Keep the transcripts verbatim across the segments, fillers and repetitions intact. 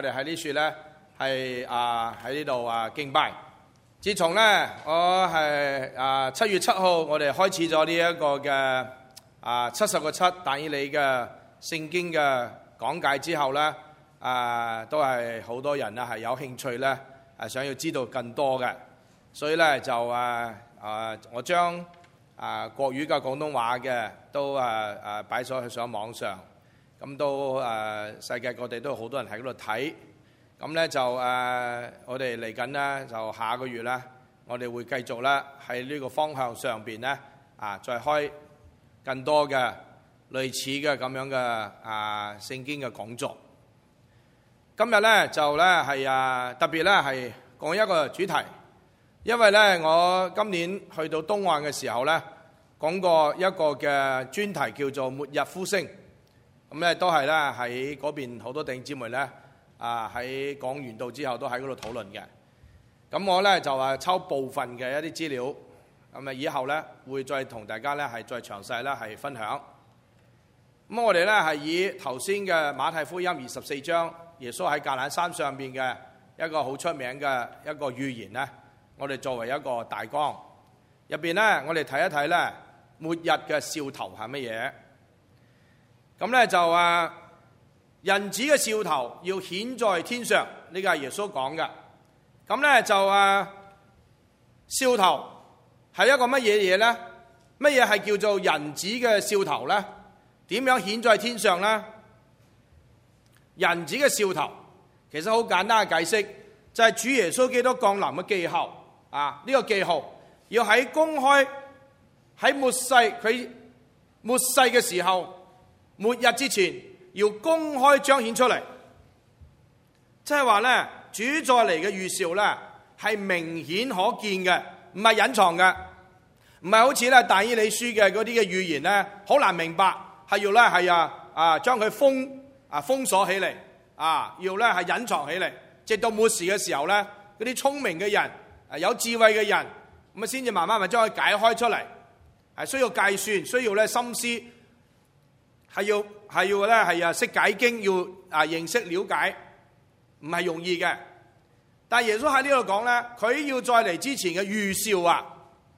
我哋喺呢處咧係啊喺呢度啊敬拜。自從咧我係啊七月七號，我哋開始咗呢一個嘅啊七十個七但以理嘅聖經嘅講解之後咧，啊都係好多人咧係有興趣咧，係想要知道更多嘅，所以咧就啊啊我將啊國語嘅廣東話嘅都啊啊擺咗去上網上。咁都誒世界各地都有好多人喺嗰度睇，咁咧就誒我哋嚟緊咧就下個月咧，我哋會繼續咧喺呢個方向上邊咧啊，再開更多嘅類似嘅咁樣嘅啊聖經嘅講座。今日咧就咧係啊特別咧係講一個主題，因為咧我今年去到東岸嘅時候咧講過一個嘅專題叫做末日呼聲。咁咧都係咧喺嗰邊好多弟兄姊妹咧啊喺講完道之後都喺嗰度討論嘅。咁我咧就話抽部分嘅一啲資料，咁啊以後咧會再同大家咧係再詳細咧係分享。咁我哋咧係以頭先嘅馬太福音二十四章，耶穌喺橄欖山上邊嘅一個好出名嘅一個預言咧，我哋作為一個大綱入邊咧，我哋睇一睇咧末日嘅兆頭係乜嘢。咁咧就啊，人子嘅兆頭要顯在天上，呢個係耶穌講嘅。咁咧就啊，兆頭係一個乜嘢嘢咧？乜嘢係叫做人子嘅兆頭咧？點樣顯在天上咧？人子嘅兆頭其實好簡單嘅解釋，就係主耶穌基督降臨嘅記號啊！呢個記號要喺公開喺末世佢末世嘅時候。末日之前要公開彰顯出嚟，即係話咧主再嚟嘅預兆咧係明顯可見嘅，唔係隱藏嘅，唔係好似咧但以理書嘅嗰啲嘅預言咧好難明白，係要咧係啊啊將佢封啊封鎖起嚟啊，要咧係隱藏起嚟，直到末時嘅時候咧嗰啲聰明嘅人啊有智慧嘅人咁啊先至慢慢咪將佢解開出嚟，係需要計算，需要咧心思。係要係要咧係啊識解經，要啊認識了解，唔係容易嘅。但係耶穌喺呢度講咧，佢要再嚟之前嘅預兆啊，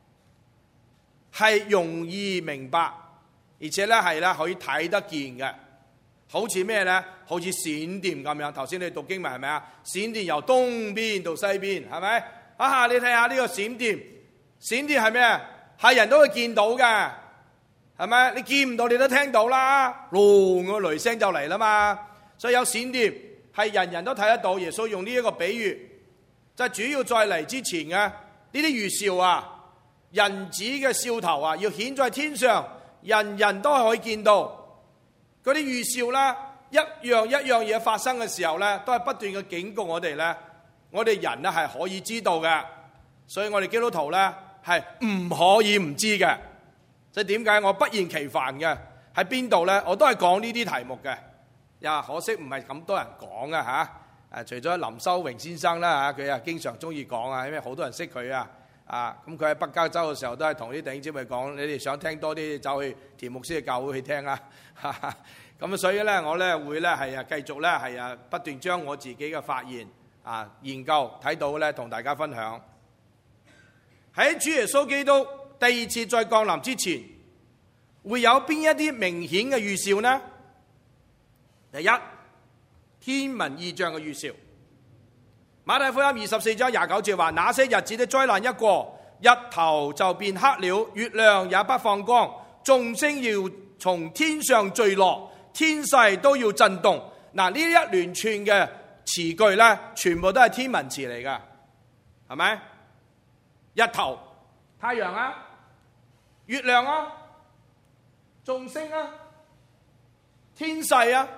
係容易明白，而且咧係咧可以睇得見嘅。好似咩咧？好似閃電咁樣。頭先你讀經文係咪啊？閃電由東邊到西邊，係咪啊？你睇下呢個閃電，閃電係咩？係人都會見到嘅。係咪？你見唔到你都聽到啦，隆個雷聲就嚟啦嘛。所以有閃電係人人都睇得到。耶穌用呢一個比喻，就係主要再嚟之前嘅呢啲預兆啊，人子嘅兆頭啊，要顯在天上，人人都可以見到。嗰啲預兆啦，一樣一樣嘢發生嘅時候咧，都係不斷嘅警告我哋咧，我哋人咧係可以知道嘅。所以我哋基督徒咧係唔可以唔知嘅。即係點解我不厭其煩嘅喺邊度咧？我都係講呢啲題目嘅。呀，可惜唔係咁多人講啊嚇。誒，除咗林修榮先生啦嚇，佢啊經常中意講啊，因為好多人識佢啊。啊，咁佢喺北加州嘅時候都係同啲弟兄姊妹講：你哋想聽多啲，走去田牧師嘅教會去聽啊。咁所以咧，我咧會咧係啊繼續咧係啊不斷將我自己嘅發現啊研究睇到咧同大家分享。喺主耶穌基督第二次再降臨之前，會有邊一啲明顯嘅預兆呢？第一，天文異象嘅預兆。馬太福音二十四章廿九節話：那些日子的災難一過，日頭就變黑了，月亮也不放光，眾星要從天上墜落，天勢都要震動。嗱，呢一連串嘅詞句咧，全部都係天文詞嚟噶，係咪？日頭，太陽啊！月亮啊，眾星啊，天勢啊，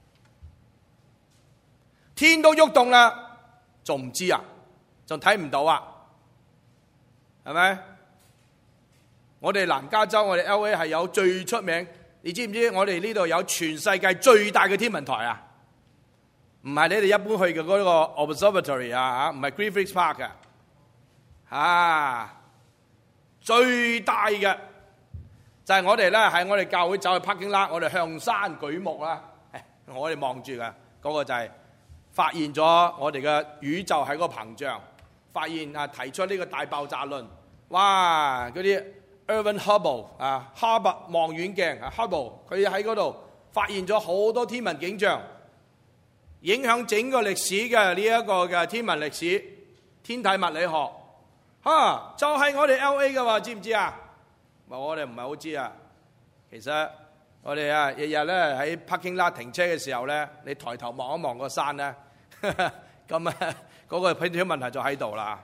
天都喐動啦，仲唔知啊？仲睇唔到啊？係咪？我哋南加州，我哋 L A 係有最出名，你知唔知我哋呢度有全世界最大嘅天文台啊？唔係你哋一般去嘅嗰個 observatory 啊，唔係 Griffith Park 嘅，啊！最大嘅就係、是、我哋咧，喺我哋教會走去 parking lot，我哋向山舉目啦，我哋望住嘅嗰個就係發現咗我哋嘅宇宙喺個膨脹，發現啊提出呢個大爆炸論。哇！嗰啲 Edwin Hubble 啊，哈勃望遠鏡啊 Hubble， 佢喺嗰度發現咗好多天文景象，影響整個歷史嘅呢一個嘅天文歷史、天體物理學。嚇、啊，就係、是、我哋 L A 嘅喎，知唔知啊？我哋唔係好知啊。其實我哋啊，日日咧喺 parking lot 停車嘅時候咧，你抬頭望一望個山咧，咁啊嗰個天體問題就喺度啦。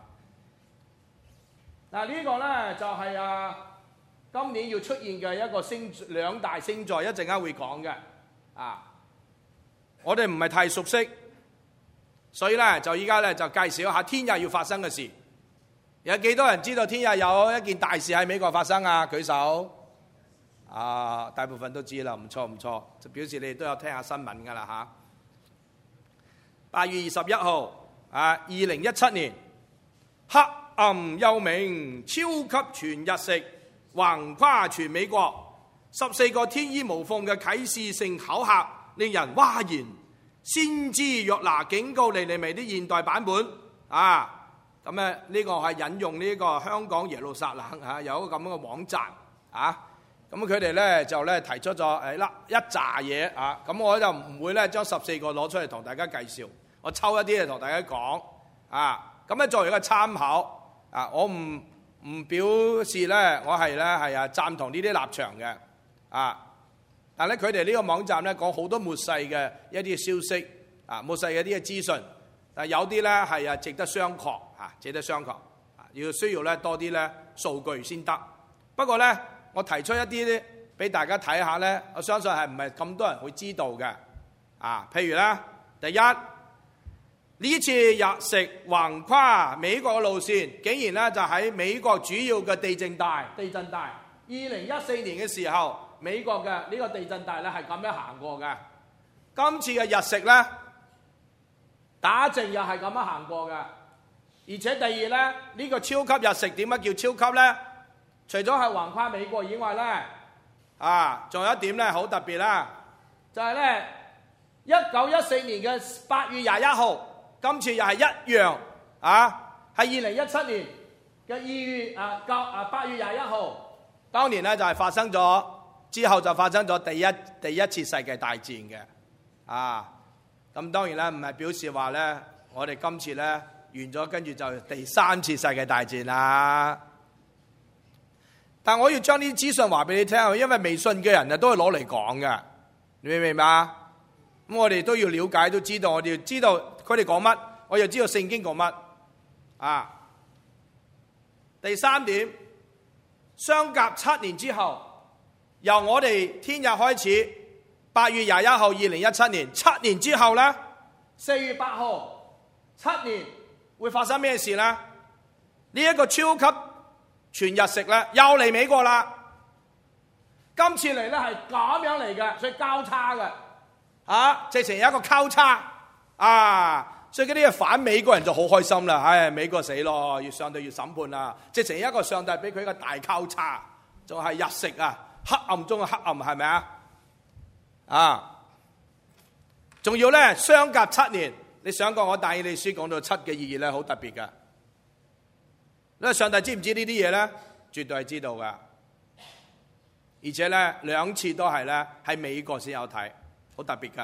嗱，呢個咧就係啊今年要出現嘅一個星兩大星座，一陣間會講嘅。啊，我哋唔係太熟悉，所以咧就依家咧就介紹一下天日要發生嘅事。有幾多人知道天日有一件大事喺美國發生啊？舉手。啊，大部分都知啦，唔錯唔錯，就表示你哋都有聽下新聞噶啦嚇。八月二十一號啊，二零一七年，黑暗幽冥，超級全日食橫跨全美國，十四個天衣無縫嘅啟示性考核，令人嘩然。先知約拿警告尼尼微啲現代版本啊！咁咧呢個係引用呢個香港耶路撒冷嚇有一個咁樣嘅網站啊，咁佢哋咧就咧提出咗誒啦一紮嘢啊，咁我就唔會咧將十四個攞出嚟同大家介紹，我抽一啲嚟同大家講啊，咁咧作為一個參考啊，我唔唔表示咧我係咧係啊贊同呢啲立場嘅啊，但係咧佢哋呢個網站咧講好多末世嘅一啲消息啊，末世嘅一啲嘅資訊。但有啲咧係啊值得商榷嚇，值得商榷啊，要需要咧多啲咧數據先得。不過咧，我提出一啲咧俾大家睇下咧，我相信係唔係咁多人會知道嘅啊。譬如咧，第一呢次日食橫跨美國嘅路線，竟然咧就喺美國主要嘅地震帶，地震帶。二零一四年嘅時候，美國嘅呢個地震帶咧係咁樣行過嘅。今次嘅日食咧，打正又係咁樣行過嘅，而且第二咧，呢、這個超級日食點解叫超級咧？除咗係橫跨美國以外咧，啊，仲有一點咧好特別啦，就係咧一九一四年嘅八月廿一號，今次又係一樣啊，係二零一七年嘅二月啊，九啊八月廿一號，當年咧就係發生咗之後就發生咗第一第一次世界大戰嘅啊。咁當然啦，唔係表示話咧，我哋今次咧完咗，跟住就第三次世界大戰啦。但我要將呢啲資訊話俾你聽，因為未信嘅人啊都係攞嚟講嘅，你明唔明嘛？咁我哋都要了解，都知道，我哋要知道佢哋講乜，我又知道聖經講乜啊。第三點，相隔七年之後，由我哋天日開始。八月廿一號，二零一七年，七年之後咧，四月八號，七年會發生咩事咧？呢、這、一個超級全日食咧，又嚟美國啦。今次嚟咧係咁樣嚟嘅，所以交叉嘅，啊，直情有一個交叉啊，所以嗰啲反美國人就好開心啦。唉、哎，美國死咯，要上帝要審判啦，直情一個上帝俾佢一個大交叉，就係、是、日食啊，黑暗中嘅黑暗，係咪啊？啊！仲要咧，相隔七年，你想過我但以理書講到七嘅意義咧，好特別噶。因為上帝知唔知呢啲嘢咧？絕對係知道噶。而且咧，兩次都係咧喺美國先有睇，好特別噶。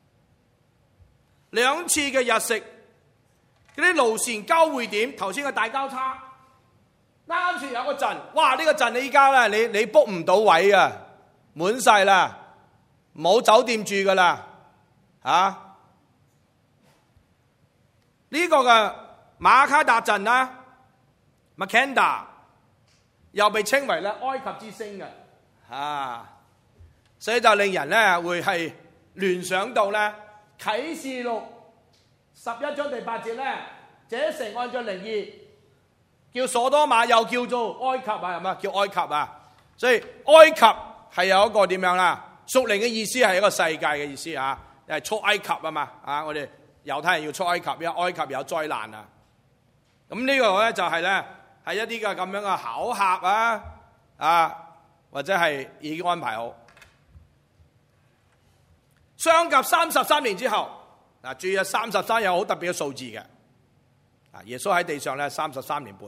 兩次嘅日食，嗰啲路線交匯點，頭先嘅大交叉，啱先有個陣，哇！呢、這個陣你依家咧，你你 book 唔到位啊，滿晒啦。冇酒店住噶啦，啊！呢、這個嘅馬卡達鎮啦 ，Makanda 又被稱為咧埃及之星嘅，啊！所以就令人咧會係聯想到咧啟示錄十一章第八節咧，這城按照靈意叫所多瑪，又叫做埃及啊，係嘛？叫埃及啊！所以埃及係有一個點樣啦？屬靈嘅意思係一個世界嘅意思啊，係出埃及啊嘛，啊我哋猶太人要出埃及，因為埃及有災難啊。咁呢個咧就係咧係一啲嘅咁樣嘅考核啊，啊或者係已經安排好。相隔三十三年之後， 嗱，注意啊，三十三有好特別嘅數字嘅。啊，耶穌喺地上咧三十三年半。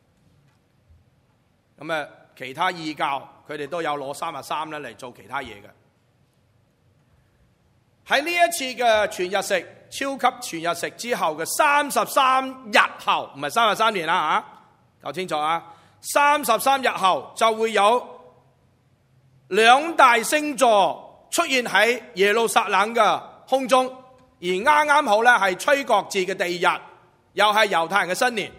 咁啊，其他異教佢哋都有攞三十三咧嚟做其他嘢嘅。喺呢一次嘅全日食、超級全日食之後嘅三十三日後，唔係三十三年啦嚇，搞清楚啊！三十三日後就會有兩大星座出現喺耶路撒冷嘅空中，而啱啱好咧係吹角節嘅第二日，又係猶太人嘅新年。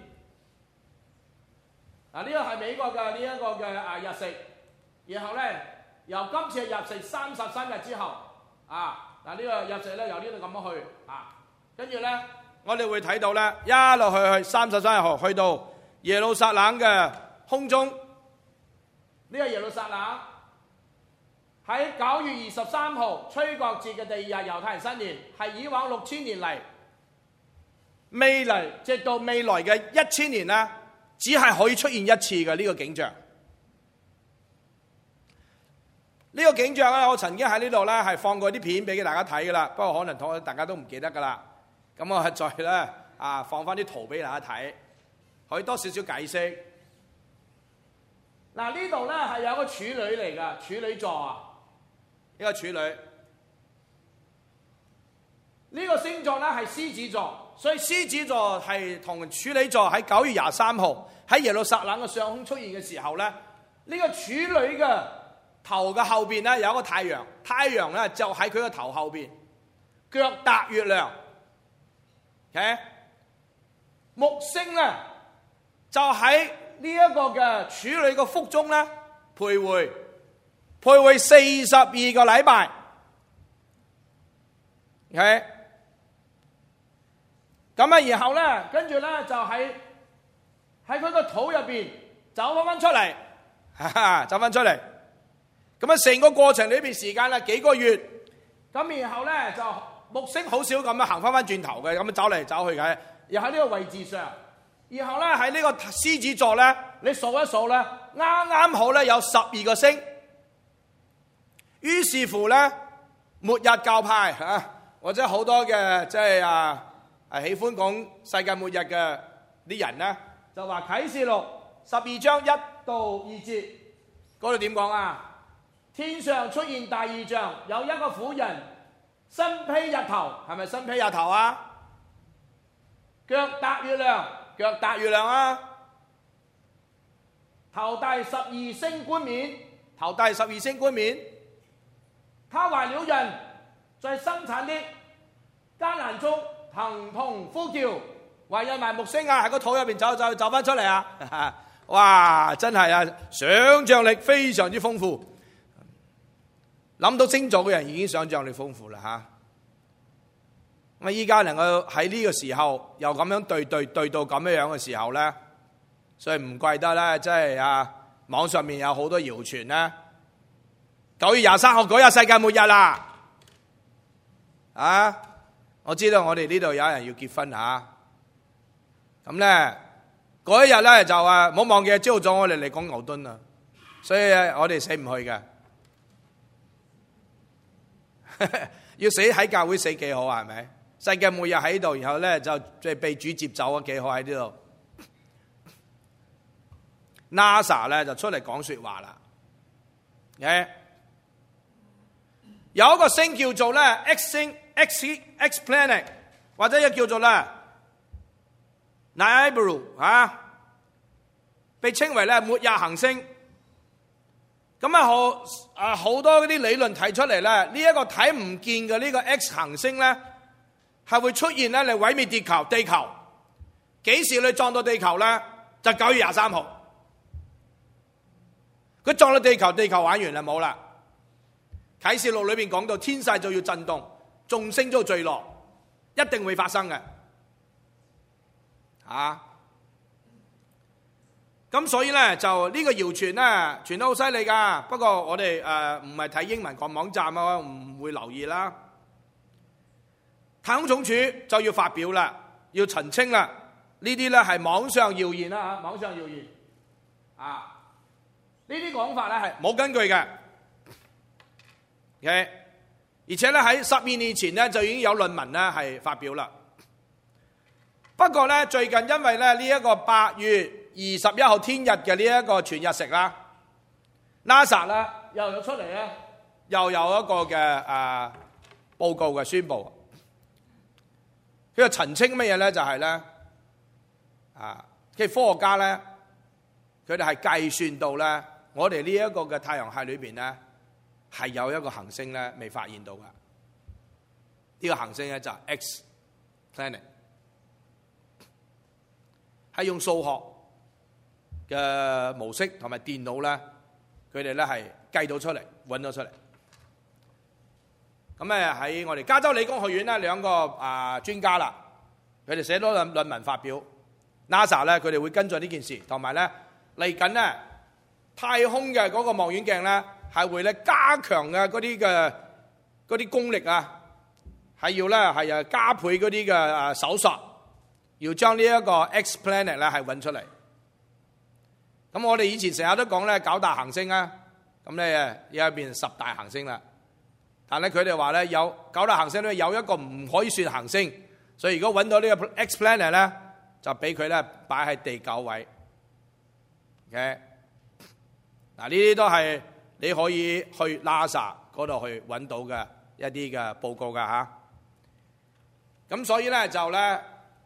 嗱，呢個係美國嘅呢一個嘅啊日食，然後咧由今次嘅日食三十三日之後啊，嗱呢個日食咧由呢度咁樣去啊，跟住咧我哋會睇到咧一路去去三十三日後去到耶路撒冷嘅空中，呢個耶路撒冷喺九月二十三號吹角節嘅第二日猶太人新年，係以往六千年嚟未嚟直到未來嘅一千年咧，只係可以出現一次嘅呢個景象。呢個景象咧，我曾經喺呢度咧係放過啲片俾大家睇噶啦，不過可能大家都唔記得噶啦。咁我再咧啊放翻啲圖俾大家睇，可以多少少解釋。嗱，呢度咧係有個處女嚟噶，處女座啊，呢個處女。呢個星座咧係獅子座，所以獅子座係同處女座喺九月廿三號喺耶路撒冷嘅上空出現嘅時候咧，呢個處女嘅頭嘅後邊咧有一個太陽，太陽咧就喺佢個頭後邊，腳踏月亮。OK， 木星咧就喺呢一個嘅處女嘅腹中咧徘徊，徘徊四十二個禮拜。OK， 咁啊，然後咧跟住咧就喺喺佢個肚入邊走翻翻出嚟，哈哈，走翻出嚟。咁啊，成個過程裏邊時間咧幾個月，咁然後咧就木星好少咁樣行翻翻轉頭嘅，咁樣走嚟走去嘅，又喺呢個位置上，然後咧喺呢個獅子座咧，你數一數咧，啱啱好咧有十二個星，於是乎咧末日教派嚇或者好多嘅即係啊係喜歡講世界末日嘅啲人咧，就話啟示錄十二章一到二節嗰度點講啊？天上出現大異象，有一個婦人身披日頭，係咪身披日頭啊？腳踏月亮，腳踏月亮啊！頭戴十二星冠冕，頭戴十二星冠冕。他懷了孕，在生產的艱難中疼痛呼叫，懷孕埋木星啊，喺個肚入邊走走走翻出嚟啊！哇，真係啊，想像力非常之豐富。諗到星座嘅人已經想像力豐富啦嚇。咁啊，依家能夠喺呢個時候又咁樣對對對到咁樣樣嘅時候咧，所以唔怪得咧，即係啊網上面有好多謠傳咧。九月廿三號嗰日世界末日啦！啊，我知道我哋呢度有人要結婚嚇，咁咧嗰一日咧就啊唔好忘記朝早我哋嚟講牛頓啊，所以我哋死唔去嘅。要死喺教會死幾好啊？係咪？世界末日喺度，然後咧就即係被主接走啊，幾好喺呢度。NASA 咧就出嚟講說話啦。誒，有一個星叫做咧 X 星 X X Planet， 或者又叫做咧 Nibiru 啊，被稱為咧末日行星。咁啊好啊好多嗰啲理論提出嚟咧，呢一個睇唔見嘅呢個 X 行星咧，係會出現咧嚟毀滅地球。地球幾時你撞到地球咧？就九月廿三號。佢撞到地球，地球玩完啦，冇啦。啟示錄裏邊講到天勢就要震動，眾星都墜落，一定會發生嘅。啊！咁所以咧就呢個謠傳咧傳得好犀利噶，不過我哋誒唔係睇英文個網站啊，唔會留意啦。太空總署就要發表啦，要澄清啦，呢啲咧係網上謠言啦嚇，網上謠言啊，呢啲講法咧係冇根據嘅。OK， 而且咧喺十二年前咧就已經有論文咧係發表啦。不過咧最近因為咧呢一個八月二十一號天日嘅呢一個全日食啦 ，NASA 啦又有出嚟咧，又有一個嘅誒、呃、報告嘅宣佈，佢就澄清乜嘢咧？就係、是、咧啊，即係科學家咧，佢哋係計算到咧，我哋呢一個嘅太陽系裏邊咧。係有一個行星咧未發現到嘅，呢、這個行星咧就係 X Planet， 係用數學嘅模式同埋電腦咧，佢哋咧係計到出嚟，揾到出嚟。咁咧喺我哋加州理工學院咧兩個啊專家啦，佢哋寫咗論論文發表 ，NASA 咧佢哋會跟進呢件事，同埋咧嚟緊咧太空嘅嗰個望遠鏡咧。係會咧加強嘅嗰啲嘅嗰啲功力啊，係要咧係啊加倍嗰啲嘅誒搜索，要將呢一個 X Planet 咧係揾出嚟。咁我哋以前成日都講咧九大行星啊，咁咧而家變十大行星啦。但係佢哋話咧有九大行星咧有一個唔可以算行星，所以如果揾到呢個 X Planet 咧，就俾佢咧擺喺第九位。OK， 嗱呢啲都係。你可以去 NASA 嗰度去揾到嘅一啲嘅報告㗎嚇，咁所以咧就咧，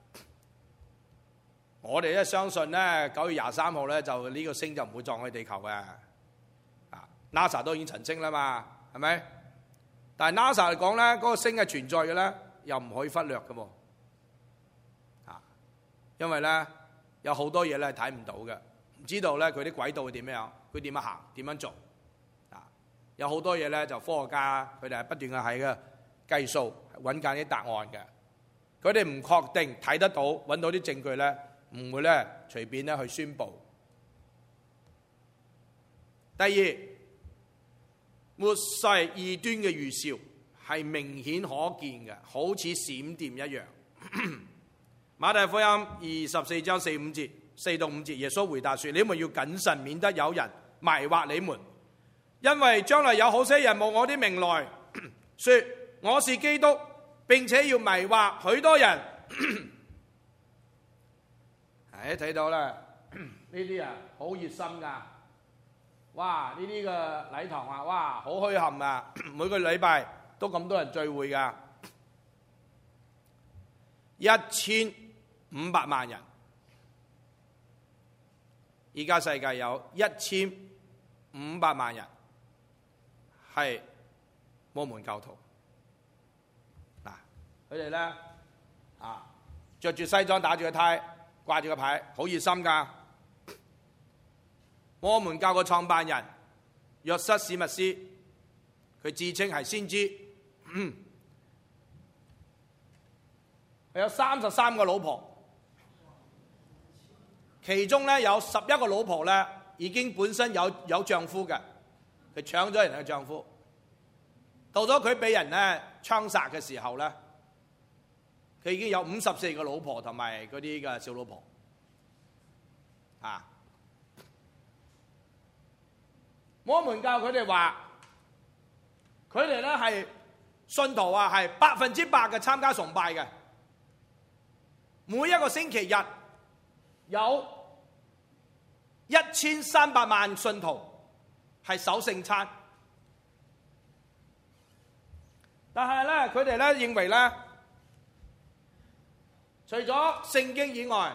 我哋咧相信咧九月廿三號咧就呢個星就唔會撞去地球嘅，啊 NASA 都已經澄清啦嘛，係咪？但係 NASA 嚟講咧，嗰個星係存在嘅咧，又唔可以忽略嘅喎，啊，因為咧有好多嘢咧係睇唔到嘅，唔知道咧佢啲軌道會點樣，佢點樣行，點樣做。有好多嘢咧，就科學家佢哋係不斷嘅喺嘅計數，揾緊啲答案嘅。佢哋唔確定睇得到，揾到啲證據咧，唔會咧隨便咧去宣佈。第二，末世異端嘅預兆係明顯可見嘅，好似閃電一樣。馬太福音二十四章四五節，四到五節，耶穌回答說：你們要謹慎，免得有人迷惑你們。因為將來有好些人冒我的名來，說我是基督，並且要迷惑許多人。誒睇到啦，呢啲啊好熱心噶，哇！呢啲嘅禮堂啊，哇好墟冚啊，每個禮拜都咁多人聚會噶，一千五百萬人。而家世界有一千五百萬人。係摩門教徒嗱，佢哋咧啊，着住西裝打住個呔，掛住個牌，好熱心噶。摩門教個創辦人約瑟史密斯，佢自稱係先知，嗯，佢有三十三個老婆，其中咧有十一個老婆咧已經本身有有丈夫嘅。佢搶咗人嘅丈夫，到咗佢俾人咧槍殺嘅時候咧，佢已經有五十四個老婆同埋嗰啲嘅小老婆，啊！摩門教佢哋話，佢哋咧係信徒啊，係百分之百嘅參加崇拜嘅，每一個星期日有一千三百萬信徒。係守聖餐，但係咧，佢哋咧認為咧，除咗聖經以外，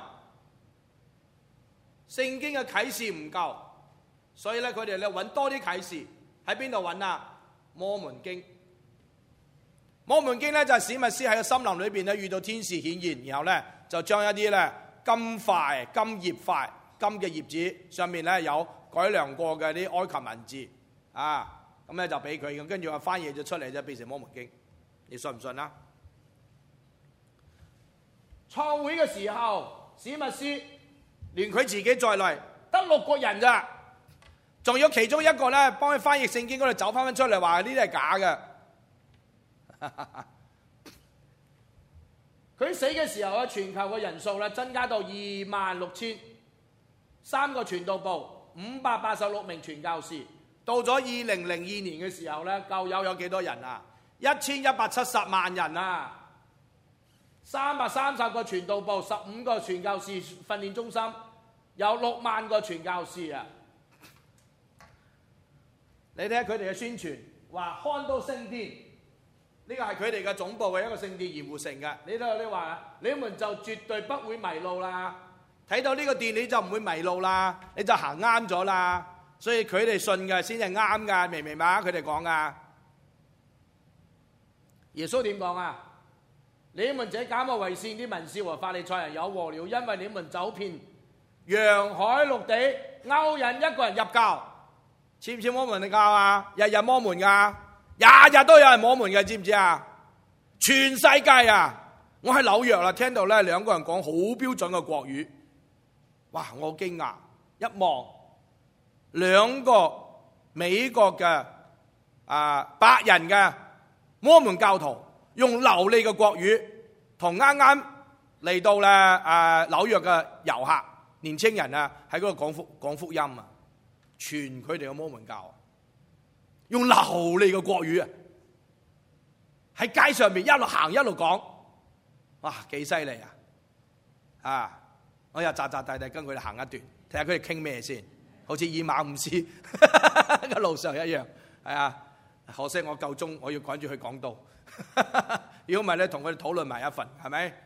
聖經嘅啟示唔夠，所以咧佢哋咧揾多啲啟示喺邊度揾啊？摩門經，摩門經咧就係史密斯喺個森林裏邊咧遇到天使顯現，然後咧就將一啲咧金塊、金葉塊、金嘅葉子上面咧有改良過嘅啲埃及文字啊，咁咧就俾佢，咁跟住我翻譯咗出嚟就變成摩門經，你信唔信啊？創會嘅時候，史密斯連佢自己在內得六個人咋，仲有其中一個咧幫佢翻譯聖經嗰度走翻翻出嚟話呢啲係假嘅。佢死嘅時候啊，全球嘅人數咧增加到二萬六千，三個傳道部。五百八十六名傳教士，到咗二零零二年嘅時候咧，教友有幾多人啊？ 一千一百七十萬人啊，三百三十個傳道部，十五個傳教士訓練中心，有六萬個傳教士啊！你睇下佢哋嘅宣傳，話看到聖殿，呢個係佢哋嘅總部嘅一個聖殿鹽湖城嘅。你睇你話，你們就絕對不會迷路啦。睇到呢個殿你就唔會迷路啦，你就行啱咗啦。所以佢哋信嘅先係啱㗎，明唔明白？佢哋講㗎。耶穌點講啊？你們這假冒為善啲文士和法利賽人有禍了，因為你們走遍洋海陸地，勾引一個人入教。似唔似摩門嘅教啊？日日摩門㗎，日日都有人摩門嘅，知唔知啊？全世界啊！我喺紐約啦，聽到咧兩個人講好標準嘅國語，哇！我好驚訝，一望兩個美國嘅啊白人嘅摩門教徒，用流利嘅國語同啱啱嚟到咧啊紐約嘅遊客年青人啊喺嗰度講福講福音啊！傳佢哋嘅摩門教，用流利嘅國語啊，喺街上面一路行一路講，哇，幾犀利啊！啊，我又扎扎地地跟佢哋行一段，睇下佢哋傾咩先，好似以馬忤斯嘅路上一樣，係啊！可惜我夠鐘，我要趕住去講道，如果唔係咧，同佢哋討論埋一份，係咪？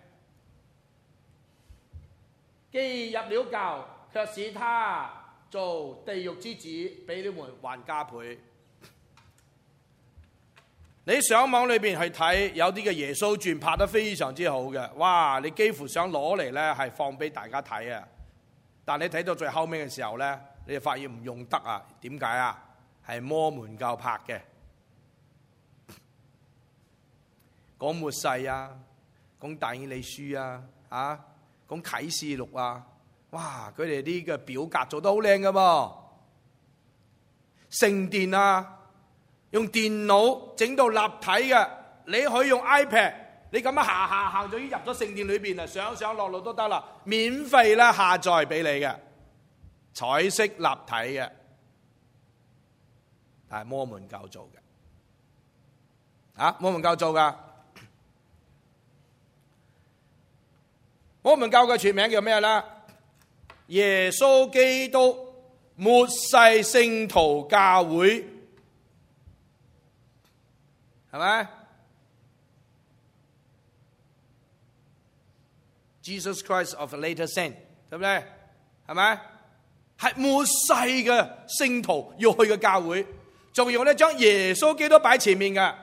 既入了教，卻使他做地獄之子，比你們還加倍。你上網裏邊去睇，有啲嘅耶穌傳拍得非常之好嘅，哇！你幾乎想攞嚟咧係放俾大家睇啊！但你睇到最後尾嘅時候咧，你就發現唔用得啊？點解啊？係摩門教拍嘅，講末世啊，講但以理書啊，啊，講啟示錄啊。哇！佢哋啲嘅表格做得好靚㗎噃，聖殿啊，用電腦整到立體嘅，你可以用 iPad， 你咁樣行行行就已經入咗聖殿裏邊啦，上上落落都得啦，免費啦下載俾你嘅，彩色立體嘅，係摩門教做嘅，啊，摩門教做㗎，摩門教嘅全名叫咩咧？耶穌基督末世聖徒教會，係咪 ？Jesus Christ of later saint， 對唔對？係咪？係末世嘅聖徒要去嘅教會，仲要咧將耶穌基督擺前面嘅，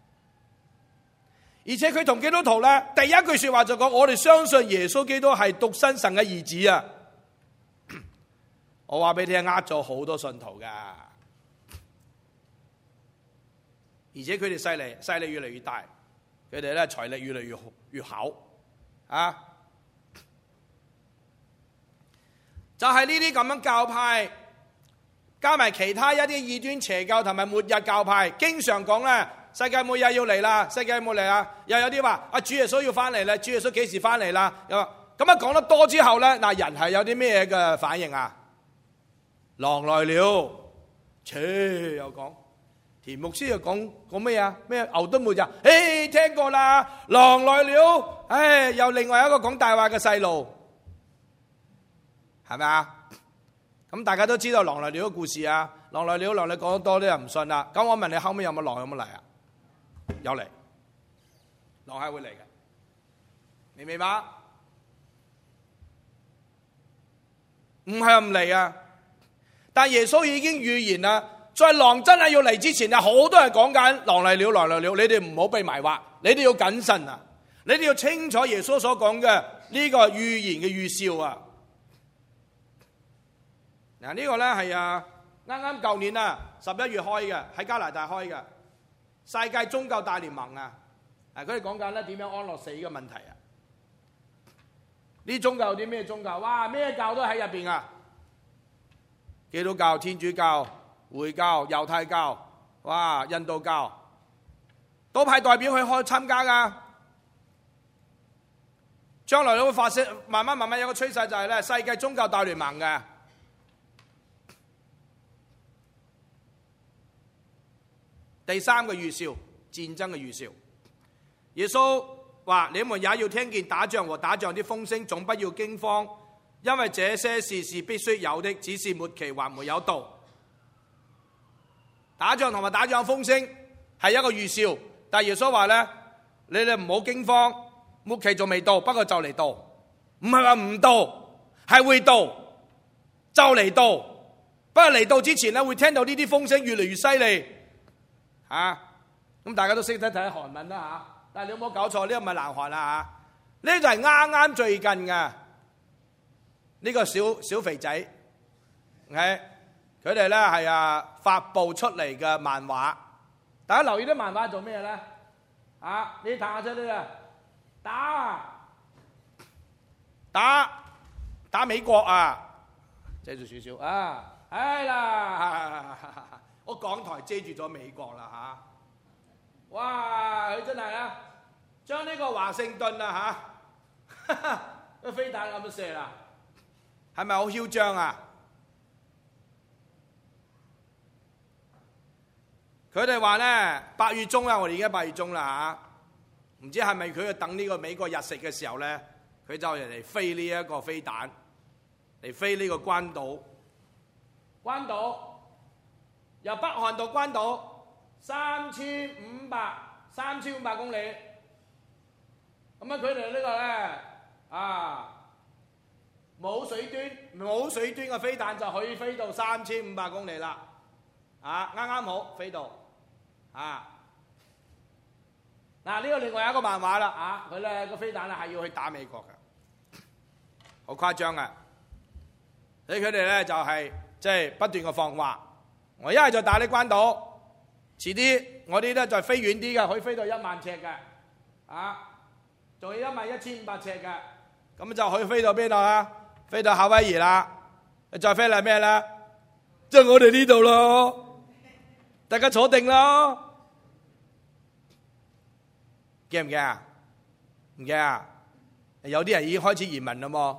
而且佢同基督徒咧第一句說話就講：我哋相信耶穌基督係獨生神嘅兒子啊！我話俾你聽，呃咗好多信徒噶，而且佢哋勢力勢力越嚟越大，佢哋咧財力越嚟越越厚啊！就係呢啲咁樣教派，加埋其他一啲異端邪教同埋末日教派，經常講咧世界末日要嚟啦，世界末日嚟啦，又有啲話啊主耶穌要翻嚟啦，主耶穌幾時翻嚟啦？又咁樣講得多之後咧，嗱人係有啲咩嘅反應啊？狼來了，切又講，田牧師又講講咩啊？咩牛頓末日？誒，聽過啦，狼來了，誒，又另外一個講大話嘅細路，係咪啊？咁大家都知道狼來了嘅故事啊，狼來了，狼你講得多啲人唔信啦。咁我問你，後尾有冇狼有冇嚟啊？有嚟，狼係會嚟嘅，明唔明白？唔係唔嚟啊！但耶穌已經預言啦，在狼真係要嚟之前啊，好多人講緊狼嚟了，狼嚟了，你哋唔好被迷惑，你哋要謹慎啊！你哋要清楚耶穌所講嘅呢個預言嘅預兆啊！嗱，呢個咧係啊，啱啱舊年啊十一月開嘅，喺加拿大開嘅世界宗教大聯盟啊，誒佢哋講緊咧點樣安樂死嘅問題啊！呢宗教有啲咩宗教？哇，咩教都喺入邊啊！基督教、天主教、回教、猶太教，哇，印度教都派代表去開參加噶。將來都會發生，慢慢慢慢有個趨勢就係咧，世界宗教大聯盟嘅。第三個預兆， 戰爭嘅預兆。耶穌話：你們也要聽見打仗和打仗的風聲，總不要驚慌，因為這些事是必須有的，只是末期還沒有到。打仗同埋打仗風聲係一個預兆，但係耶穌話咧：你哋唔好驚慌，末期仲未到，不過就嚟到，唔係話唔到，係會到，就嚟到。不過嚟到之前咧，會聽到呢啲風聲越嚟越犀利嚇。咁大家都識得睇韓文啦嚇。但係你有冇搞錯？呢個唔係南韓啦嚇，呢就係啱啱最近嘅呢個小小肥仔，係佢哋咧係啊發布出嚟嘅漫畫。大家留意啲漫畫做咩咧？啊，你睇下出嚟啊，打打打美國啊，遮住少少啊，係啦，我港台遮住咗美國啦嚇。哇！佢真係啊，將呢個華盛頓啊嚇，個飛彈咁樣射啦，係咪好囂張啊？佢哋話咧八月中啦，我哋而家八月中啦嚇，唔知係咪佢去等呢個美國日食嘅時候咧，佢就嚟飛呢一個飛彈嚟飛呢個關島，關島由北韓到關島。三千五百三千五百公里，咁啊佢哋呢個咧啊冇水端冇水端嘅飛彈就可以飛到三千五百公里啦，啊啱啱好飛到啊！嗱呢個另外一個漫畫啦，啊佢咧個飛彈咧係要去打美國嘅，好誇張啊！所以佢哋咧就係即係不斷嘅放話，我一係就打你關島。遲啲我哋咧就飛遠啲嘅，可以飛到一萬尺嘅，啊，仲有一萬一千五百尺嘅，咁就可以飛到邊度啊？飛到夏威夷啦，再飛嚟咩咧？即係我哋呢度咯，大家坐定咯，驚唔驚啊？唔驚啊？有啲人已經開始移民啦喎。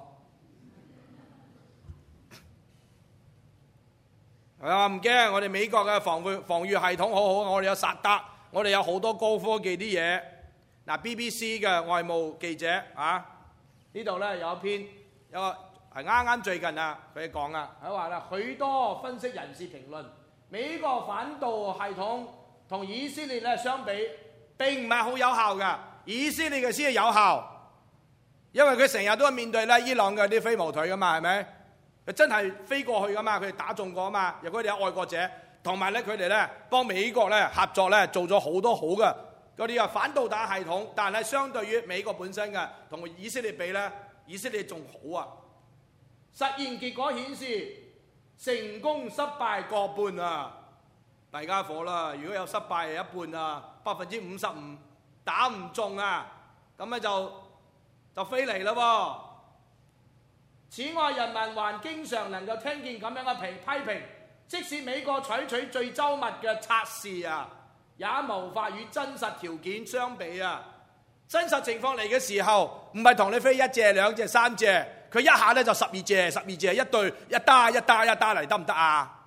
啊唔驚，我哋美國嘅防禦防禦系統好好，我哋有薩德，我哋有好多高科技啲嘢。嗱 B B C 嘅外務記者啊，呢度咧有一篇有個係啱啱最近啊，佢講啊，佢話啦，許多分析人士評論美國反導系統同以色列咧相比並唔係好有效㗎，以色列嘅先係有效，因為佢成日都係面對咧伊朗嘅啲飛毛腿㗎嘛，係咪？佢真係飛過去噶嘛？佢哋打中過啊嘛！如果佢哋有愛國者，同埋咧佢哋咧幫美國咧合作咧做咗好多好嘅嗰啲啊反導彈系統，但係相對於美國本身嘅同以色列比咧，以色列仲好啊！實驗結果顯示成功失敗各半啊！大家伙啦，如果有失敗係一半啊，百分之五十五打唔中啊，咁咧就就飛嚟啦喎！此外，人民還經常能夠聽見咁樣嘅批批評，即使美國採取最周密嘅測試啊，也無法與真實條件相比啊！真實情況嚟嘅時候，唔係同你飛一隻、兩隻、三隻，佢一下咧就十二隻、十二隻一對一打一打一打嚟，得唔得啊？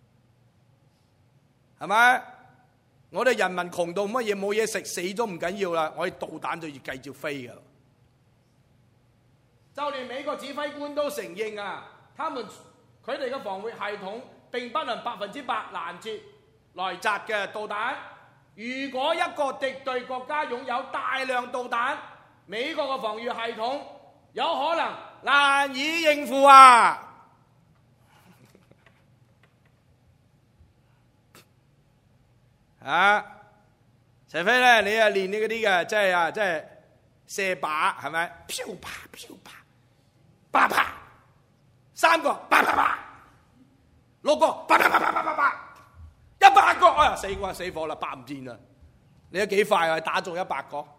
係咪？我哋人民窮到乜嘢冇嘢食，死咗唔緊要啦，我哋導彈就要繼續飛㗎。就連美國指揮官都承認啊，他們佢哋嘅防禦系統並不能百分之百攔截來襲嘅導彈。如果一個敵對國家擁有大量導彈，美國嘅防禦系統有可能難以應付啊！啊，除非咧你啊練呢嗰啲嘅，即係啊，即係射靶係咪？飄啪飄啪。啪啪，三個啪啪啪，六個啪啪啪啪啪啪啪，一百個啊，死個死火啦，百唔掂啦！你有幾快啊？打中一百個？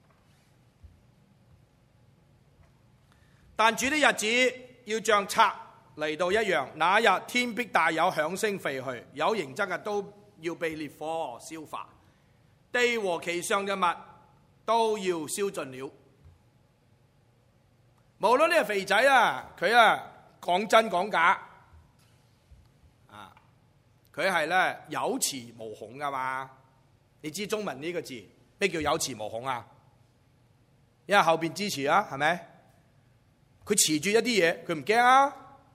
但主的日子要像賊嚟到一樣，那日天必大有響聲廢去，有形質嘅都要被烈火燒化，地和其上嘅物都要燒盡了。無論呢個肥仔啊，佢啊講真講假，啊佢係咧有恃無恐噶嘛， 你知中文呢個字咩叫有恃無恐啊？因為後邊支持啊，係咪？佢持住一啲嘢，佢唔驚啊！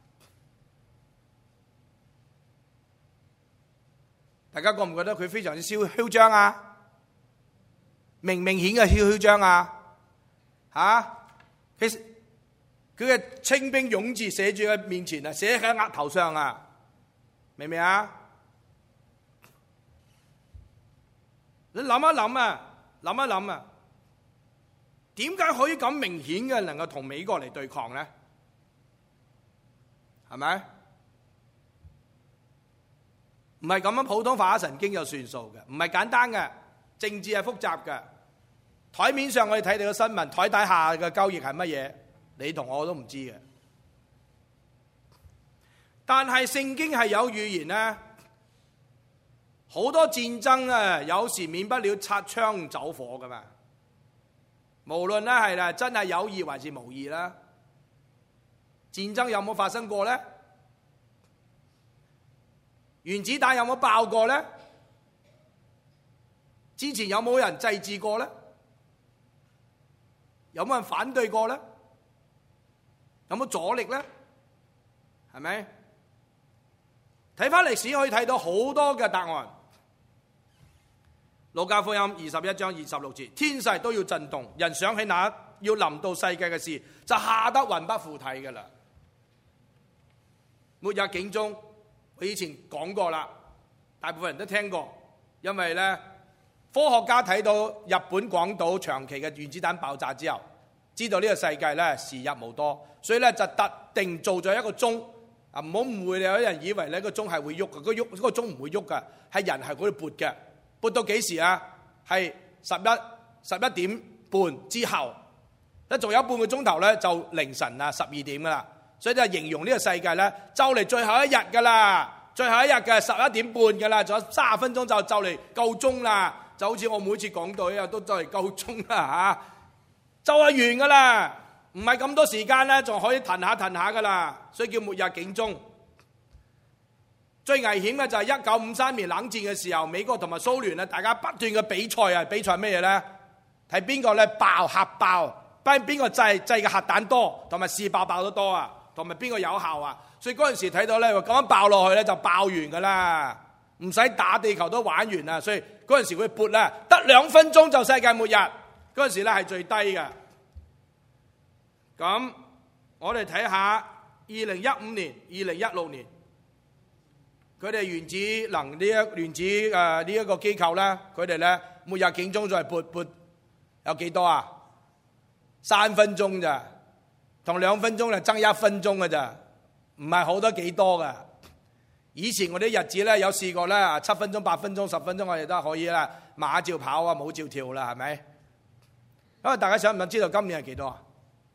大家覺唔覺得佢非常之囂囂張啊？明明顯嘅囂囂張啊！吓、啊，其實佢嘅清兵勇字寫住喺面前啊，寫喺額頭上啊，明唔明啊？你諗一諗啊，諗一諗啊，點解可以咁明顯嘅能夠同美國嚟對抗咧？係咪？唔係咁樣普通化神經就算數嘅，唔係簡單嘅，政治係複雜嘅。台面上我哋睇到嘅新聞，台底下嘅交易係乜嘢？你同我都唔知嘅。但係聖經係有預言咧。好多戰爭啊，有時免不了擦槍走火噶嘛。無論咧係啦，真係有意還是無意啦。戰爭有冇發生過咧？原子彈有冇爆過咧？之前有冇人制止過咧？有冇人反對過咧？有冇阻力咧？係咪？睇翻歷史可以睇到好多嘅答案。路加福音二十一章二十六節，天勢都要震動，人想起那要臨到世界嘅事，就嚇得魂不附體㗎啦。末日警鐘，我以前講過啦，大部分人都聽過，因為咧科學家睇到日本廣島長崎嘅原子彈爆炸之後，知道呢個世界咧時日無多，所以咧就特定做咗一個鐘。啊，唔好誤會，有啲人以為咧個鐘係會喐嘅，個喐嗰個鐘唔會喐㗎，係人係嗰度撥嘅。撥到幾時啊？係十一十一點半之後，咧仲有半個鐘頭咧，就凌晨啊十二點噶啦。所以就形容呢個世界咧，就嚟最後一日噶啦，最後一日嘅十一點半噶啦，仲有三十分鐘就就嚟夠鐘啦。就好似我每次講到啊，都就嚟夠鐘啦嚇，就係完噶啦，唔係咁多時間咧，仲可以騰下騰下噶啦，所以叫末日警鐘。最危險嘅就係一九五三年冷戰嘅時候，美國同埋蘇聯啊，大家不斷嘅比賽啊，比賽咩嘢咧？睇邊個咧爆核爆，邊邊個製製嘅核彈多，同埋試爆爆得多啊，同埋邊個有效啊？所以嗰陣時睇到咧，咁樣爆落去咧就爆完噶啦，唔使打地球都玩完啦。所以嗰陣時會撥咧，得兩分鐘就世界末日，嗰陣時咧係最低嘅。咁我哋睇下二零一五年、二零一六年。佢哋原子能呢一原子誒呢一個機構咧，佢哋咧末日警鐘再撥撥有幾多啊？三分鐘咋，同兩分鐘就爭一分鐘嘅咋，唔係好多幾多噶。以前我啲日子咧有試過咧，七分鐘、八分鐘、十分鐘我哋都可以啦，馬照跑啊，舞照跳啦，係咪？咁啊，大家想唔想知道今年係幾多啊？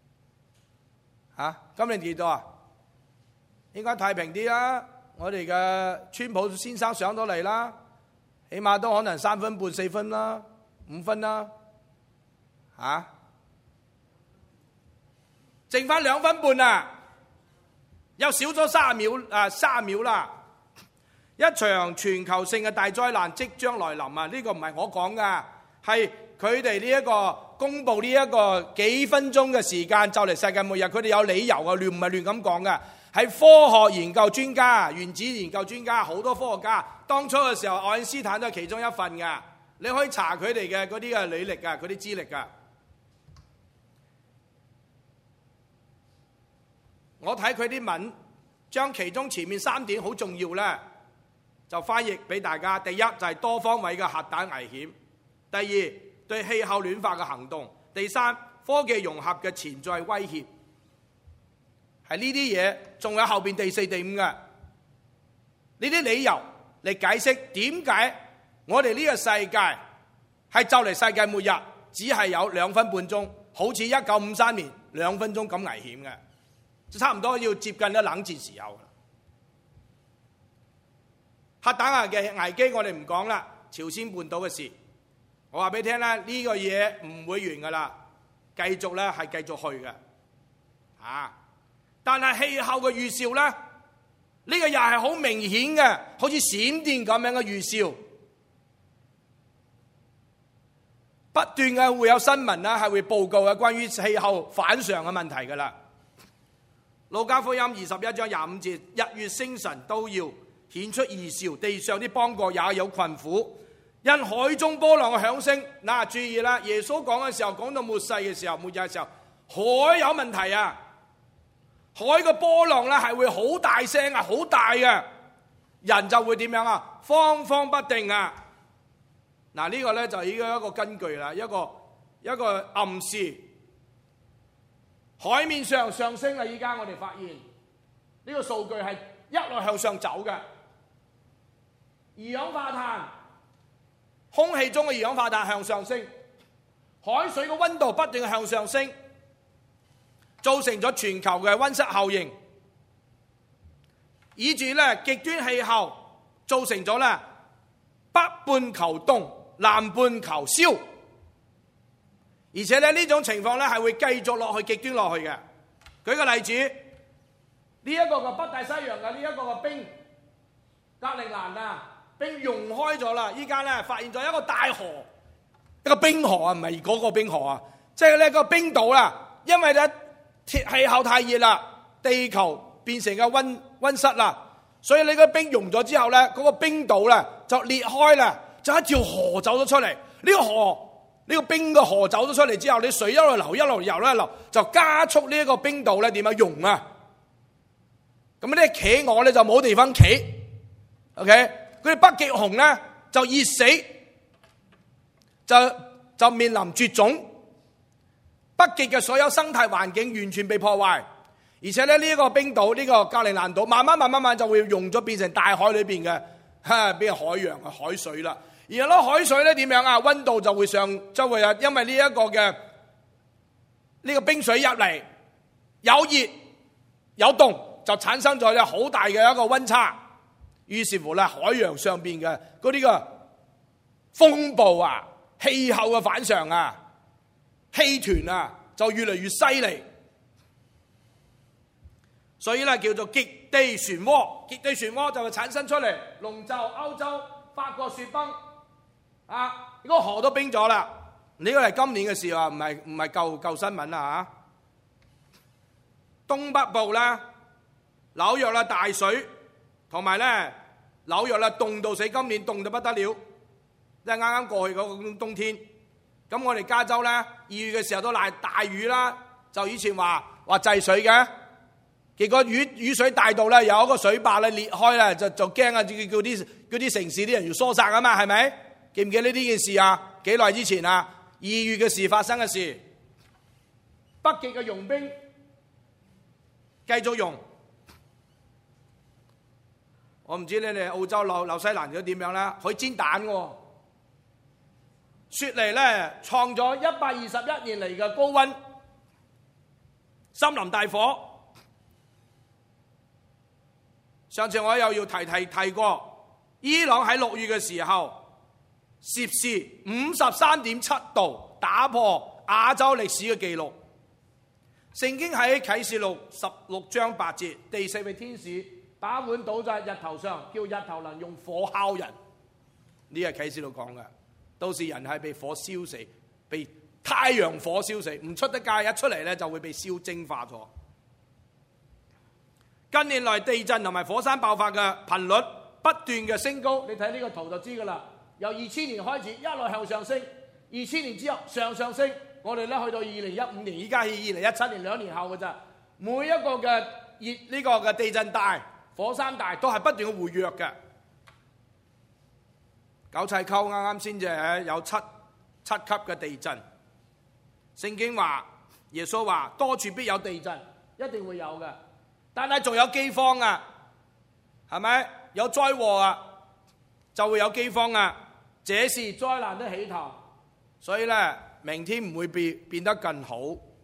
嚇，今年幾多啊？應該太平啲啦。我哋嘅川普先生上到嚟啦，起碼都可能三分半、四分啦，五分啦，嚇、啊，剩翻兩分半啊，又少咗三十秒啊，三十秒啦！一場全球性嘅大災難即將來臨啊！呢、這個唔係我講噶，係佢哋呢一個公佈呢一個幾分鐘嘅時間就嚟世界末日，佢哋有理由啊，亂唔係亂咁講噶。係科學研究專家、原子研究專家，好多科學家。當初嘅時候，愛因斯坦都係其中一份㗎。你可以查佢哋嘅嗰啲嘅履歷㗎，嗰啲資歷㗎。我睇佢啲文，將其中前面三點好重要咧，就翻譯俾大家。第一就係多方位嘅核彈危險；第二對氣候暖化嘅行動；第三科技融合嘅潛在威脅。係呢啲嘢，仲有後邊第四、第五嘅呢啲理由嚟解釋點解我哋呢個世界係就嚟世界末日，只係有兩分半鐘，好似一九五三年兩分鐘咁危險嘅，就差唔多要接近咗冷戰時候啦。核彈嘅危機我哋唔講啦，朝鮮半島嘅事，我話俾你聽啦，呢個嘢唔會完噶啦，繼續咧係繼續去嘅，啊！但係氣候嘅預兆咧，呢個又係好明顯嘅，好似閃電咁樣嘅預兆。 不斷嘅會有新聞啦，係會報告嘅關於氣候反常嘅問題噶啦。路加福音二十一章廿五節，日月星辰都要顯出異兆，地上啲邦國也有困苦，因海中波浪嘅響聲。嗱，注意啦，耶穌講嘅時候，講到末世嘅時候，末日嘅時候，海有問題啊！海嘅波浪咧係會好大聲啊，好大嘅，人就會點樣啊？慌慌不定啊！嗱，呢個咧就已經一個根據啦，一個一個暗示。海面上上升啦，依家我哋發現呢個數據係一路向上走嘅。二氧化碳，空氣中嘅二氧化碳向上升，海水嘅溫度不斷向上升，造成咗全球嘅溫室效應，以至咧極端氣候造成咗咧北半球凍，南半球燒，而且咧呢種情況咧係會繼續落去，極端落去嘅。舉個例子，呢、這、一個嘅北大西洋嘅呢一個嘅冰格陵蘭啊，冰融開咗啦，依家咧發現咗一個大河，一個冰河啊，唔係嗰個冰河啊，即係咧個冰島啦，因為咧氣候太熱啦，地球變成個溫溫室啦，所以你個冰融咗之後咧，嗰、那個冰島咧就裂開啦。就一條河走咗出嚟，呢、這個河呢、這個冰嘅河走咗出嚟之後，你水一路流一路游一路流，就加速呢一個冰島咧點樣融啊？咁呢啲企鵝咧就冇地方企 ，OK？佢哋北極熊咧就熱死，就就面臨絕種。北極嘅所有生態環境完全被破壞，而且咧呢一個冰島呢、這個格陵蘭島，慢慢慢慢慢就會融咗變成大海裏邊嘅吓，變成海洋嘅海水啦。然後咧海水咧點樣啊？溫度就會上，就會啊，因為呢一個嘅呢個冰水入嚟，有熱有凍，就產生咗咧好大嘅一個溫差。於是乎咧，海洋上邊嘅嗰啲嘅風暴啊、氣候嘅反常啊、氣團啊，就越嚟越犀利。所以咧叫做極地漩渦，極地漩渦就會產生出嚟，龍舟、歐洲、法國雪崩。啊！嗰個河都冰咗啦，呢個係今年嘅事啊，唔係唔係舊舊新聞啦嚇。東北部啦，紐約啦大水，同埋咧紐約啦凍到死，今年凍到不得了，即係啱啱過去嗰個冬天。咁我哋加州咧二月嘅時候都賴大雨啦，就以前話話制水嘅，結果雨雨水大到咧有一個水壩咧裂開啦，就就驚啊！叫叫啲叫啲城市啲人要疏散啊嘛，係咪？記唔記得呢件事啊？幾耐之前啊？二月嘅事發生嘅事，北極嘅融冰繼續融。我唔知你哋澳洲紐紐西蘭咗點樣啦，可以煎蛋喎。雪梨咧創咗一百二十一年嚟嘅高溫，森林大火。上次我又要提提提過，伊朗喺六月嘅時候，攝氏五十三點七度，打破亞洲歷史嘅記錄。聖經喺啟示錄十六章八節，第四位天使把碗倒在日頭上，叫日頭能用火烤人。呢係啟示錄講嘅，到時人係被火燒死，被太陽火燒死，唔出得街，一出嚟咧就會被燒蒸化咗。近年來地震同埋火山爆發嘅頻率不斷嘅升高，你睇呢個圖就知噶啦。由二千年開始一路向上升，二千年之後上上升，我哋咧去到二零一五年，依家係二零一七年，兩年後嘅咋。每一個嘅熱呢個嘅地震帶、火山帶都係不斷嘅活躍嘅。九寨溝啱啱先至係有七七級嘅地震。聖經話，耶穌話多處必有地震，一定會有嘅。但係仲有饑荒啊，係咪？有災禍啊，就會有饑荒啊。這是災難的起頭，所以咧，明天唔會變變得更好。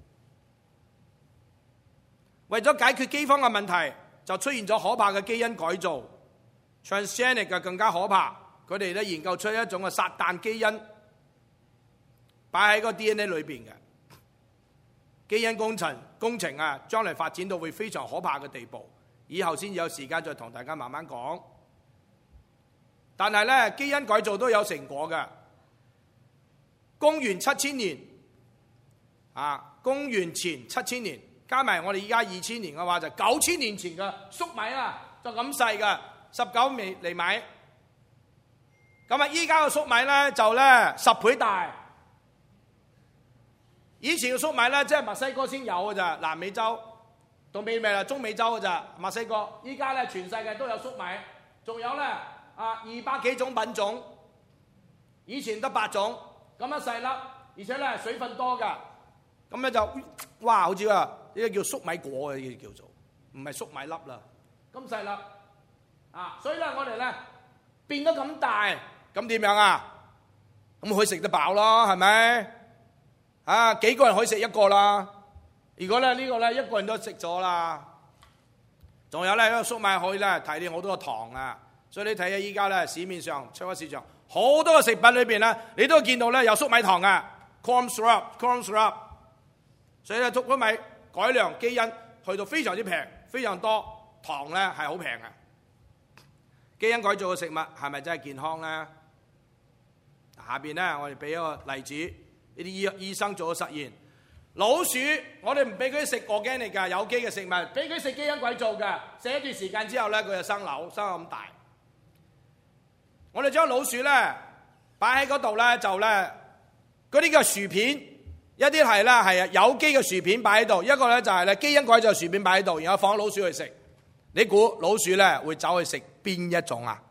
為咗解決饑荒嘅問題，就出現咗可怕嘅基因改造 ，transgenic 嘅更加可怕。佢哋咧研究出一種嘅撒旦基因，擺喺個 D N A 裏邊嘅基因工程工程啊，將來發展到會非常可怕嘅地步。以後先有時間再同大家慢慢講。但係咧，基因改造都有成果嘅。 公元七千年啊，公元前七千年，加埋我哋依家二千年嘅話，就九千年前嘅粟米啦，就咁細嘅十九厘米。咁啊，依家嘅粟米咧就咧十倍大。以前嘅粟米咧，即係墨西哥先有嘅咋，南美洲到美咩啦，中美洲嘅咋，墨西哥。依家咧全世界都有粟米，仲有咧啊二百幾種品種，以前得八種，咁樣細粒，而且咧水分多㗎，咁咧就哇，好似啊呢個叫粟米果嘅，呢個叫做唔係粟米粒啦，咁細粒啊，所以咧我哋咧變咗咁大，咁點樣啊？咁可以食得飽咯，係咪？啊，幾個人可以食一個啦？如果咧呢個咧一個人都食咗啦，仲有咧呢個粟米可以咧提煉好多個糖啊！所以你睇下依家咧市面上超級市場好多個食品裏邊咧，你都會見到咧有粟米糖啊 ，corn syrup，corn syrup。所以咧粟米改良基因去到非常之平，非常多糖咧係好平嘅。基因改造嘅食物係咪真係健康咧？下邊咧我哋俾一個例子。呢啲醫醫生做咗實驗，老鼠我哋唔俾佢食organic㗎有機嘅食物，俾佢食基因改造嘅，食一段時間之後咧，佢就生瘤，生到咁大。我哋將老鼠咧擺喺嗰度咧，就咧嗰啲叫薯片，一啲係咧係有機嘅薯片擺喺度，一個咧就係咧基因改造薯片擺喺度，然後放老鼠去食。你估老鼠咧會走去食邊一種啊？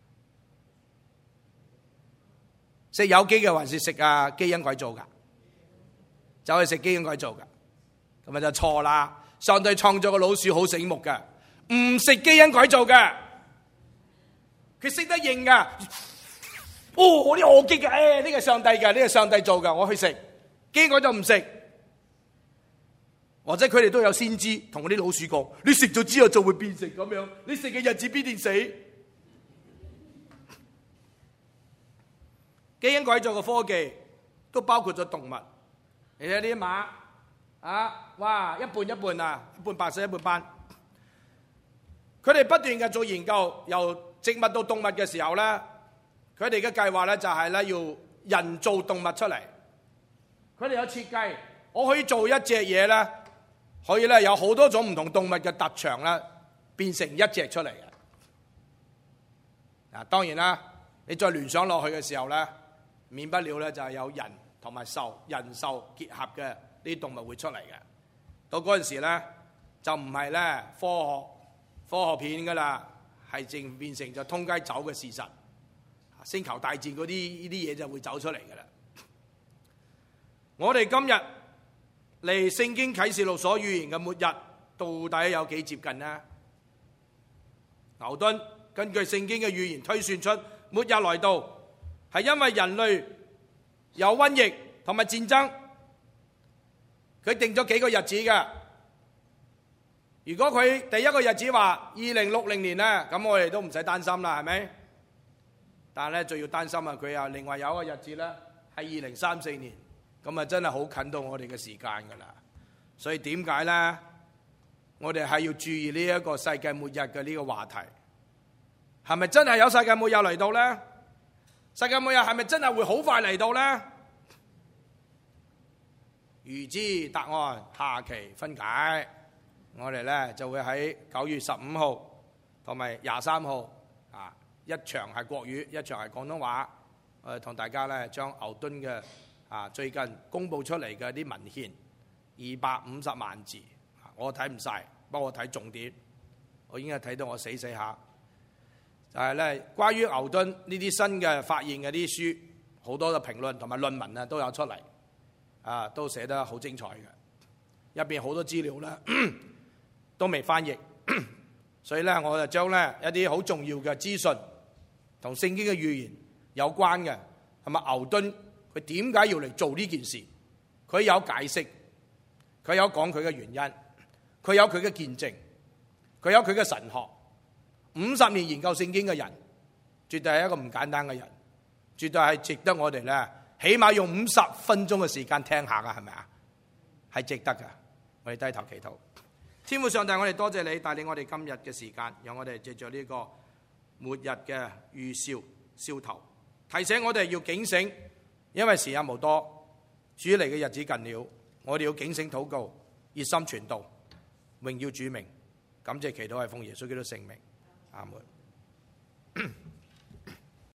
食有機嘅還是食啊基因改造㗎？就係食基因改造㗎，咁咪就錯啦！上帝創造個老鼠好醒目㗎，唔食基因改造嘅，佢識得認㗎。哦，我啲我激嘅，誒呢個上帝嘅，呢個上帝做㗎，我去食基因改造唔食。或者佢哋都有先知同嗰啲老鼠講：你食咗之後就會變成咁樣，你食嘅日子必定死。基因改造嘅科技都包括咗動物，你睇啲馬啊，哇，一半一半啊，一半白色一半斑。佢哋不斷嘅做研究，由植物到動物嘅時候咧，佢哋嘅計劃咧就係咧要人造動物出嚟。佢哋有設計，我可以做一隻嘢咧，可以咧有好多種唔同動物嘅特長咧，變成一隻出嚟嘅。嗱，當然啦，你再聯想落去嘅時候咧，免不了咧就係有人同埋獸人獸結合嘅呢啲動物會出嚟嘅。到嗰陣時咧就唔係咧科學科學片噶啦，係正變成咗通街走嘅事實。星球大戰嗰啲呢啲嘢就會走出嚟噶啦。我哋今日嚟聖經啟示錄所預言嘅末日，到底有幾接近呢？牛頓根據聖經嘅預言推算出末日來到，係因為人類有瘟疫同埋戰爭。佢定咗幾個日子嘅。如果佢第一個日子話二零六零年咧，咁我哋都唔使擔心啦，係咪？但係咧，最要擔心啊，佢又另外有一個日子咧，係二零三四年，咁啊真係好近到我哋嘅時間㗎啦。所以點解咧？我哋係要注意呢一個世界末日嘅呢個話題，係咪真係有世界末日嚟到咧？世界末日係咪真係會好快嚟到咧？預知答案，下期分解。我哋咧就會喺九月十五號同埋廿三號啊，一場係國語，一場係廣東話。我哋同大家咧將牛頓嘅啊最近公佈出嚟嘅啲文獻二百五十萬字，我睇唔晒，幫我睇重點。我已經係睇到我死死下。就係咧關於牛頓呢啲新嘅發現嘅啲書，好多嘅評論同埋論文啊都有出嚟，啊都寫得好精彩嘅。入邊好多資料咧都未翻譯，所以咧我就將咧一啲好重要嘅資訊同聖經嘅預言有關嘅，同埋牛頓佢點解要嚟做呢件事，佢有解釋，佢有講佢嘅原因，佢有佢嘅見證，佢有佢嘅神學。五十年研究聖經嘅人，絕對係一個唔簡單嘅人，絕對係值得我哋咧，起碼用五十分鐘嘅時間聽下噶，係咪啊？係值得噶。我哋低頭祈禱。天父上帝，我哋多謝你帶領我哋今日嘅時間，讓我哋藉着呢個末日嘅預兆兆頭，提醒我哋要警醒， 因為時日無多，主嚟嘅日子近了，我哋要警醒禱告，熱心傳道，榮耀主名。感謝祈禱係奉耶穌基督聖名，阿門。